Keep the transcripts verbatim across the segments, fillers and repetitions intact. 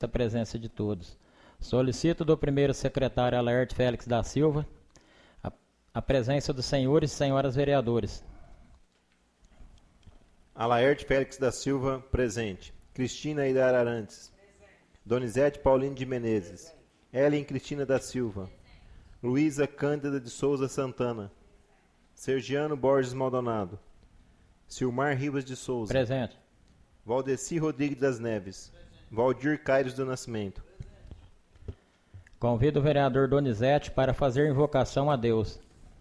a presença de todos. Solicito do primeiro secretário Alaerte Félix da Silva a, a presença dos senhores e senhoras vereadores. Alaerte Félix da Silva, presente. Cristina Aidar Arantes. Donizete Paulino de Menezes. Ellen Cristina da Silva. Luísa Cândida de Souza Santana. Sergiano Borges Maldonado. Silmar Rivas de Souza. Presente. Valdeci Rodrigues das Neves. Valdir Caires do Nascimento. Convido o vereador Donizete para fazer invocação a Deus.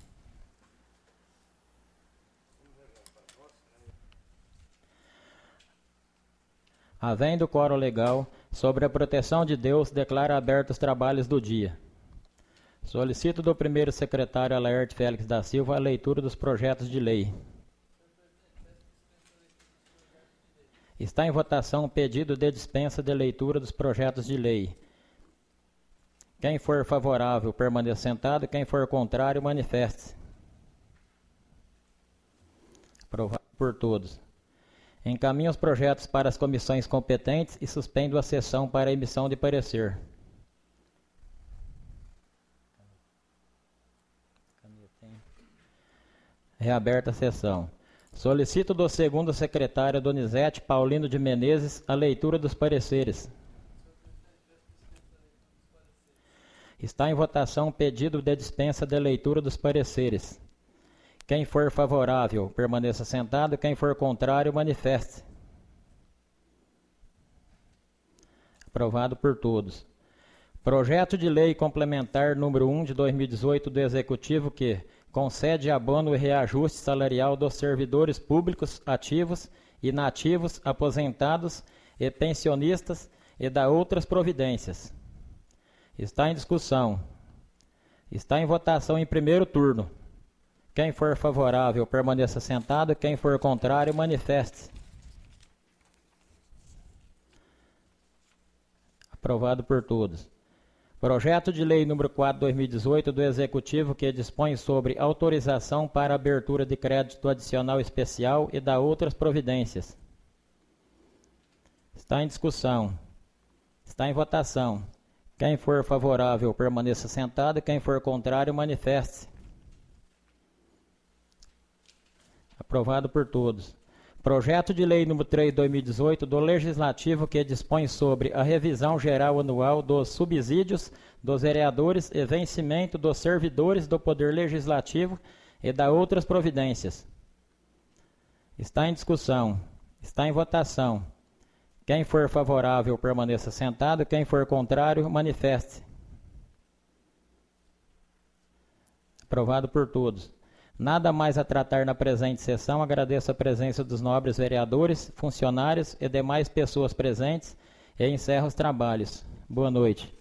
Havendo quórum legal, sobre a proteção de Deus, declaro abertos os trabalhos do dia. Solicito do primeiro secretário Alaerte Félix da Silva a leitura dos projetos de lei. Está em votação o pedido de dispensa de leitura dos projetos de lei. Quem for favorável, permaneça sentado. Quem for contrário, manifeste-se. Aprovado por todos. Encaminho os projetos para as comissões competentes e suspendo a sessão para emissão de parecer. Reaberta a sessão. Solicito do segundo secretário Donizete Paulino de Menezes a leitura dos pareceres. Está em votação o pedido de dispensa de leitura dos pareceres. Quem for favorável, permaneça sentado. Quem for contrário, manifeste. Aprovado por todos. Projeto de lei complementar número um de dois mil e dezoito do Executivo que concede abono e reajuste salarial dos servidores públicos ativos, inativos, aposentados e pensionistas e da outras providências. Está em discussão. Está em votação em primeiro turno. Quem for favorável, permaneça sentado. Quem for contrário, manifeste-se. Aprovado por todos. Projeto de lei número quatro de dois mil e dezoito do Executivo que dispõe sobre autorização para abertura de crédito adicional especial e da outras providências. Está em discussão. Está em votação. Quem for favorável, permaneça sentado. Quem for contrário, manifeste-se. Aprovado por todos. Projeto de lei número três de dois mil e dezoito do Legislativo que dispõe sobre a revisão geral anual dos subsídios dos vereadores e vencimento dos servidores do Poder Legislativo e da outras providências. Está em discussão. Está em votação. Quem for favorável, permaneça sentado. Quem for contrário, manifeste. Aprovado por todos. Nada mais a tratar na presente sessão. Agradeço a presença dos nobres vereadores, funcionários e demais pessoas presentes e encerro os trabalhos. Boa noite.